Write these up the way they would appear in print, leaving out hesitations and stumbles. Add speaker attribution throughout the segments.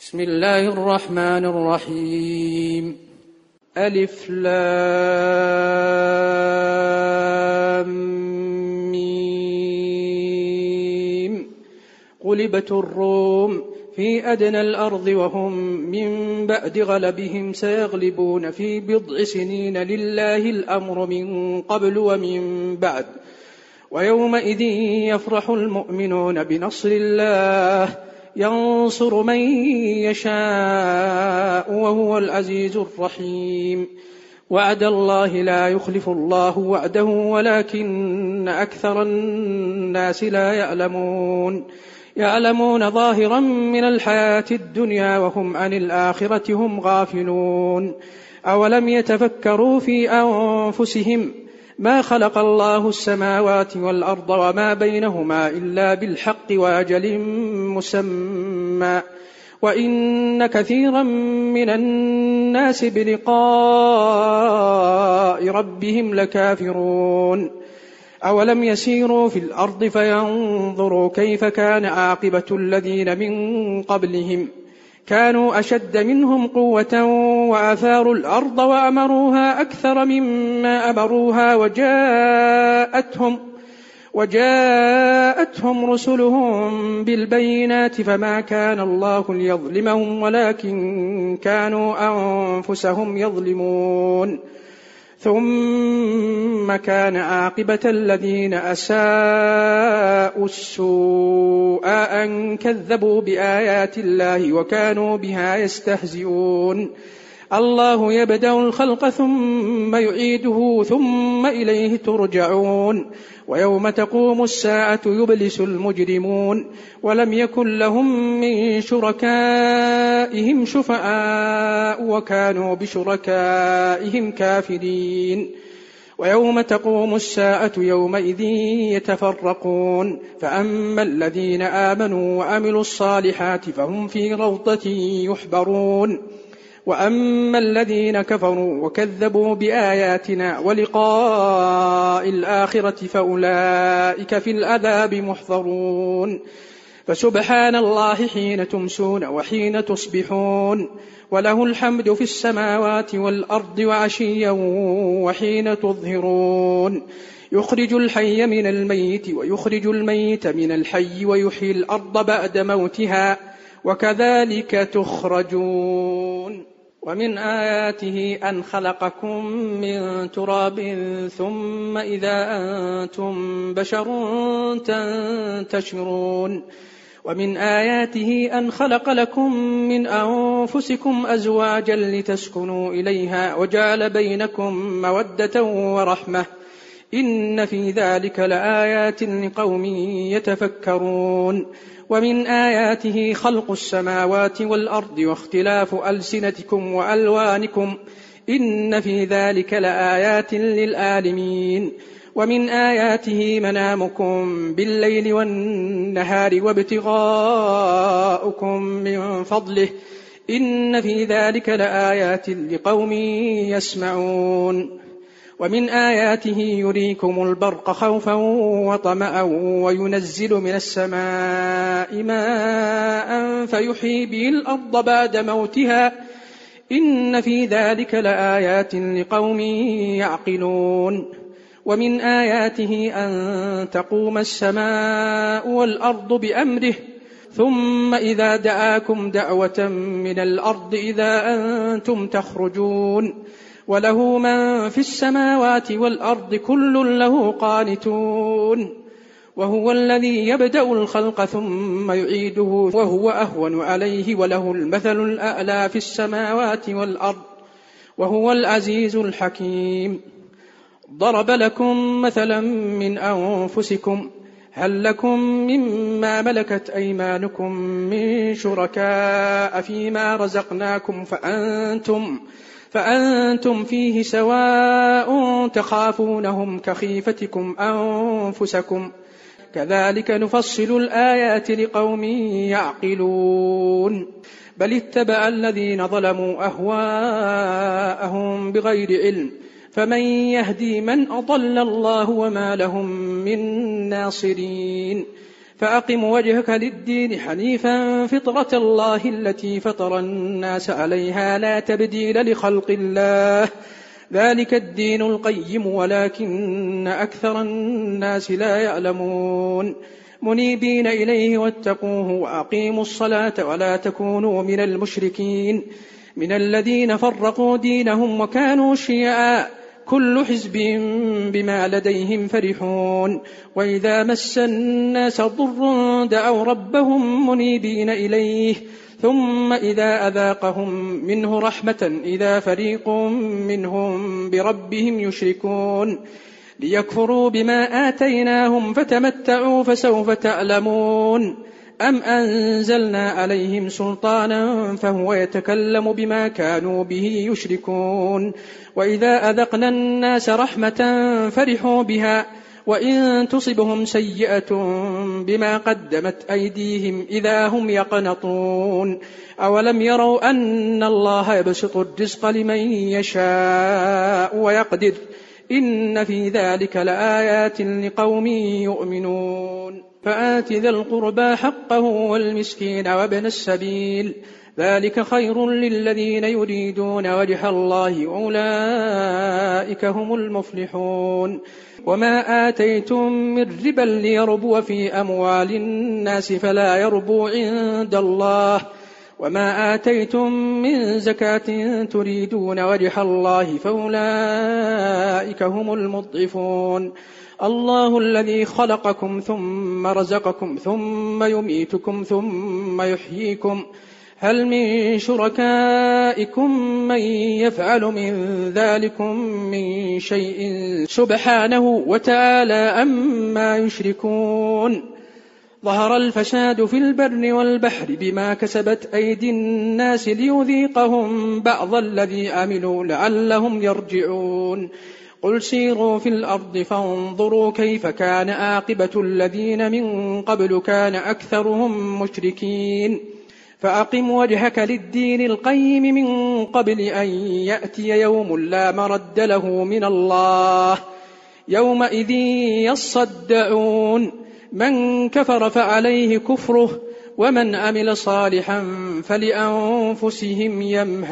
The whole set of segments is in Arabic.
Speaker 1: بسم الله الرحمن الرحيم. ألف لام ميم. غلبت الروم في أدنى الأرض وهم من بعد غلبهم سيغلبون في بضع سنين لله الأمر من قبل ومن بعد ويومئذ يفرح المؤمنون بنصر الله ينصر من يشاء وهو العزيز الرحيم. وعد الله لا يخلف الله وعده ولكن أكثر الناس لا يعلمون ظاهرا من الحياة الدنيا وهم عن الآخرة هم غافلون. أولم يتفكروا في أنفسهم ما خلق الله السماوات والأرض وما بينهما إلا بالحق وأجل مسمى وإن كثيرا من الناس بلقاء ربهم لكافرون. أولم يسيروا في الأرض فينظروا كيف كان عاقبة الذين من قبلهم كانوا أشد منهم قوة وآثاروا الأرض وأمروها أكثر مما أمروها وجاءتهم رسلهم بالبينات فما كان الله ليظلمهم ولكن كانوا أنفسهم يظلمون. ثم كان عاقبة الذين أساءوا السوء أن كذبوا بآيات الله وكانوا بها يستهزئون. الله يبدأ الخلق ثم يعيده ثم إليه ترجعون. ويوم تقوم الساعة يبلس المجرمون ولم يكن لهم من شركائهم شفعاء وكانوا بشركائهم كافرين. ويوم تقوم الساعة يومئذ يتفرقون فأما الذين آمنوا وعملوا الصالحات فهم في روضة يحبرون وأما الذين كفروا وكذبوا بآياتنا ولقاء الآخرة فأولئك في العذاب محضرون. فسبحان الله حين تمسون وحين تصبحون وله الحمد في السماوات والأرض وعشيا وحين تظهرون. يخرج الحي من الميت ويخرج الميت من الحي ويحيي الأرض بعد موتها وكذلك تخرجون. ومن آياته أن خلقكم من تراب ثم إذا أنتم بشر تنتشرون. ومن آياته أن خلق لكم من أنفسكم أزواجا لتسكنوا إليها وجعل بينكم مودة ورحمة إن في ذلك لآيات لقوم يتفكرون. ومن آياته خلق السماوات والأرض واختلاف ألسنتكم وألوانكم إن في ذلك لآيات للعالمين. ومن آياته منامكم بالليل والنهار وابتغاؤكم من فضله إن في ذلك لآيات لقوم يسمعون. ومن آياته يريكم البرق خوفا وطمعا وينزل من السماء ماء فيحيي به الأرض بعد موتها إن في ذلك لآيات لقوم يعقلون. ومن آياته أن تقوم السماء والأرض بأمره ثم إذا دعاكم دعوة من الأرض إذا أنتم تخرجون. وله من في السماوات والأرض كل له قانتون. وهو الذي يبدأ الخلق ثم يعيده وهو أهون عليه وله المثل الأعلى في السماوات والأرض وهو العزيز الحكيم. ضرب لكم مثلا من أنفسكم هل لكم مما ملكت أيمانكم من شركاء فيما رزقناكم فأنتم فيه سواء تخافونهم كخيفتكم أنفسكم كذلك نفصل الآيات لقوم يعقلون. بل اتبع الذين ظلموا أهواءهم بغير علم فمن يهدي من أضل الله وما لهم من ناصرين. فأقم وجهك للدين حنيفا فطرة الله التي فطر الناس عليها لا تبديل لخلق الله ذلك الدين القيم ولكن أكثر الناس لا يعلمون منيبين إليه واتقوه وأقيموا الصلاة ولا تكونوا من المشركين من الذين فرقوا دينهم وكانوا شيعا كل حزب بما لديهم فرحون وإذا مس الناس ضر دعوا ربهم منيبين إليه ثم إذا أذاقهم منه رحمة إذا فريق منهم بربهم يشركون ليكفروا بما آتيناهم فتمتعوا فسوف تعلمون أم أنزلنا عليهم سلطانا فهو يتكلم بما كانوا به يشركون وإذا أذقنا الناس رحمة فرحوا بها وإن تصبهم سيئة بما قدمت أيديهم إذا هم يقنطون أولم يروا أن الله يبسط الرزق لمن يشاء ويقدر إن في ذلك لآيات لقوم يؤمنون فآت ذا القربى حقه والمسكين وابن السبيل ذلك خير للذين يريدون وجه الله أولئك هم المفلحون وما آتيتم من ربا ليربو في أموال الناس فلا يربو عند الله وما آتيتم من زكاة تريدون وجه الله فأولئك هم المضعفون الله الذي خلقكم ثم رزقكم ثم يميتكم ثم يحييكم هل من شركائكم من يفعل من ذلكم من شيء سبحانه وتعالى أما يشركون ظهر الفساد في البر والبحر بما كسبت أيدي الناس ليذيقهم بعض الذي عملوا لعلهم يرجعون قل سيروا في الأرض فانظروا كيف كان عاقبة الذين من قبل كان أكثرهم مشركين فأقم وجهك للدين القيم من قبل أن يأتي يوم لا مرد له من الله يومئذ يصدعون من كفر فعليه كفره ومن عمل صالحا فلأنفسهم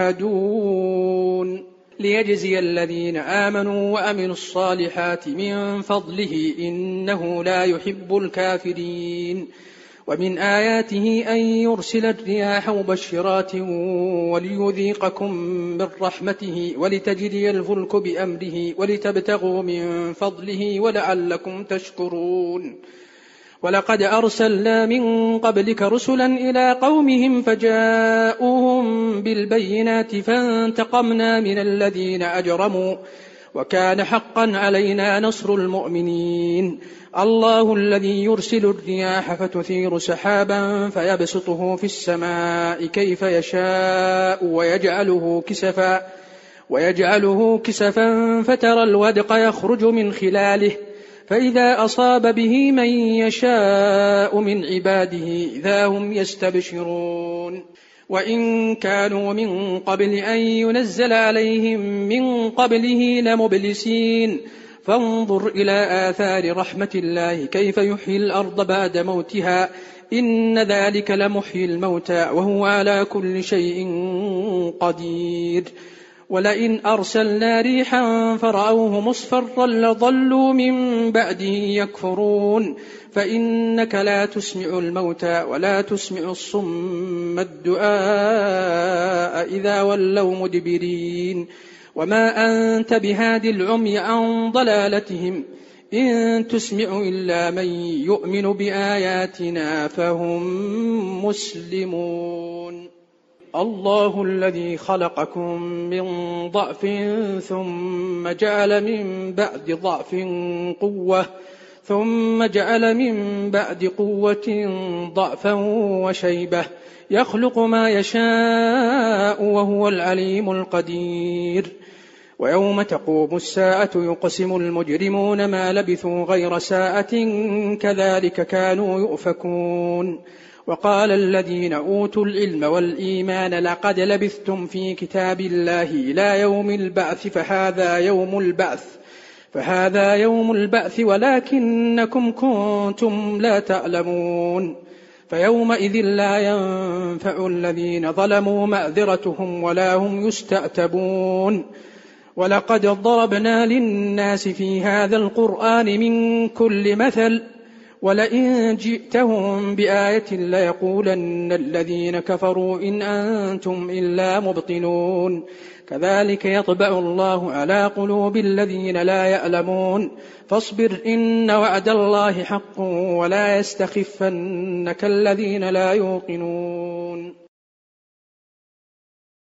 Speaker 1: يمهدون ليجزي الذين آمنوا وعملوا الصالحات من فضله إنه لا يحب الكافرين ومن آياته أن يرسل الرياح مبشرات وليذيقكم من رحمته ولتجري الفلك بأمره ولتبتغوا من فضله ولعلكم تشكرون ولقد أرسلنا من قبلك رسلا إلى قومهم فجاءوهم بالبينات فانتقمنا من الذين أجرموا وكان حقا علينا نصر المؤمنين الله الذي يرسل الرياح فتثير سحابا فيبسطه في السماء كيف يشاء ويجعله كسفا فترى الودق يخرج من خلاله فإذا أصاب به من يشاء من عباده إذا هم يستبشرون وإن كانوا من قبل أن ينزل عليهم من قبله لمبلسين فانظر إلى آثار رحمة الله كيف يحيي الأرض بعد موتها إن ذلك لمحيي الموتى وهو على كل شيء قدير ولئن أرسلنا ريحا فرأوه مصفرا لظلوا من بعده يكفرون فإنك لا تسمع الموتى ولا تسمع الصم الدعاء إذا ولوا مدبرين وما أنت بهاد العمي عن ضلالتهم إن تسمع إلا من يؤمن بآياتنا فهم مسلمون الله الذي خلقكم من ضعف ثم جعل من بعد ضعف قوة ثم جعل من بعد قوة ضعفا وشيبة يخلق ما يشاء وهو العليم القدير ويوم تقوم الساعة يقسم المجرمون ما لبثوا غير ساعة كذلك كانوا يؤفكون وقال الذين أوتوا العلم والإيمان لقد لبثتم في كتاب الله إلى يوم البعث فهذا يوم البعث فهذا يوم البعث ولكنكم كنتم لا تعلمون فيومئذ لا ينفع الذين ظلموا معذرتهم ولا هم يستعتبون ولقد ضربنا للناس في هذا القرآن من كل مثل ولئن جئتهم بآية ليقولن الذين كفروا إن أنتم إلا مبطلون كذلك يطبع الله على قلوب الذين لا يعلمون فاصبر إن وعد الله حق ولا يستخفنك الذين لا يوقنون